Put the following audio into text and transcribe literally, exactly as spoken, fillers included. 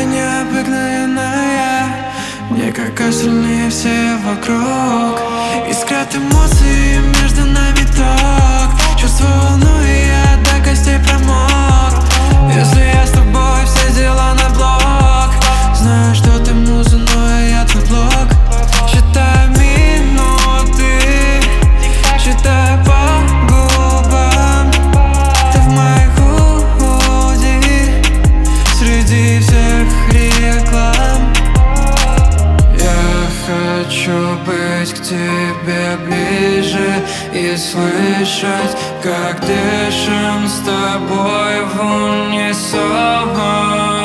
необыкновенная, мне как остальные все вокруг. Искрят эмоции, между нами ток. Чувства волнует, я до костей промок. Если я с тобой, все дела на блок. Знаю, что ты муза, но я твой блог. Считаю минуты, считаю по губам. Ты в моих худи среди всех реклам. Я хочу быть к тебе ближе и слышать, как дышим с тобой в унисон.